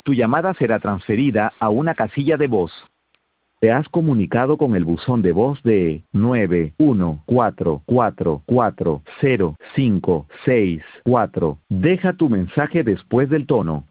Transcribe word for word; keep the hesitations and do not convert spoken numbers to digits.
Tu llamada será transferida a una casilla de voz. Te has comunicado con el buzón de voz de nueve uno cuatro cuatro cuatro cero cinco seis cuatro. Deja tu mensaje después del tono.